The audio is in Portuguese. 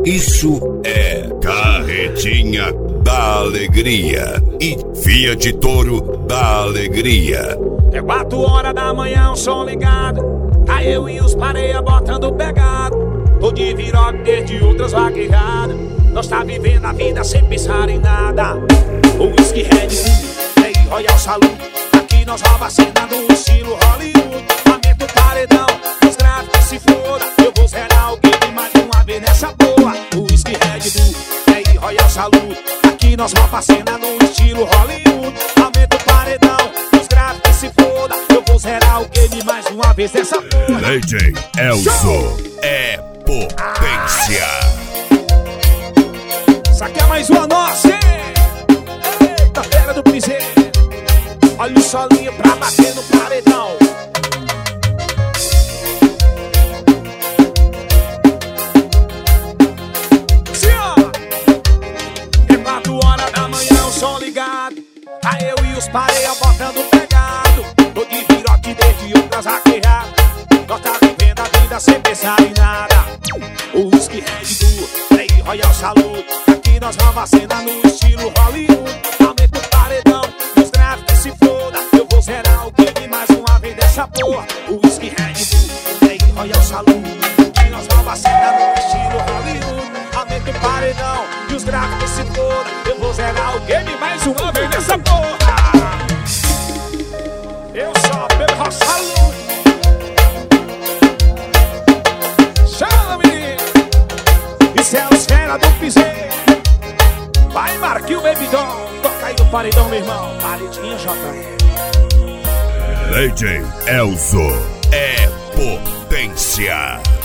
Isso é Carretinha da Alegria e Fiat Toro da Alegria. É 4 horas da manhã, o som ligado. Tá eu e os pareia botando pegado. Tô de viroque desde outras vaquejadas. Nós tá vivendo a vida sem pensar em nada. O whisky Red Bull, aí Royal Salute. Aqui nós rouba a cena no estilo Hollywood. Aumenta o paredão, os gráficos se foda. Eu vou zerar o game mais uma vez nessa boa. O whisky Red Bull, aí Royal Salute. Aqui nós rouba a cena no estilo Hollywood. Aumenta o paredão, os gráficos se foda. Eu vou zerar o game mais uma vez nessa porra. DJ Elzo é potência. Isso aqui é mais uma nossa, hein? Eita, fera do piseiro. Olha o solinho pra bater no paredão. Sim, ó. É 4 horas da manhã, o som ligado. Tá eu e os pareia botando pegado. Tô de viroque desde outras vaquejadas. Nós tá vivendo a vida sem pensar em nada. O whisky Red Bull, Play Royal Salute. Aqui nós vamos a cena no estilo Hollywood. Aumenta o paredão, os gráficos se foda. Eu vou zerar o game mais uma vez dessa porra. O whisky Red Bull, Play Royal Salute. Aqui nós vamos a cena no estilo Hollywood. Aumenta o paredão e os gráficos se foda. Eu vou zerar o game mais uma vez dessa porra. Eu só pelo Royal Salute. Chama, menino. Isso é os fera do piseiro. Vai, Marquinhos, Baby Doll. Toca aí no paredão, meu irmão. Paredinha, JR. DJ Elzo é potência.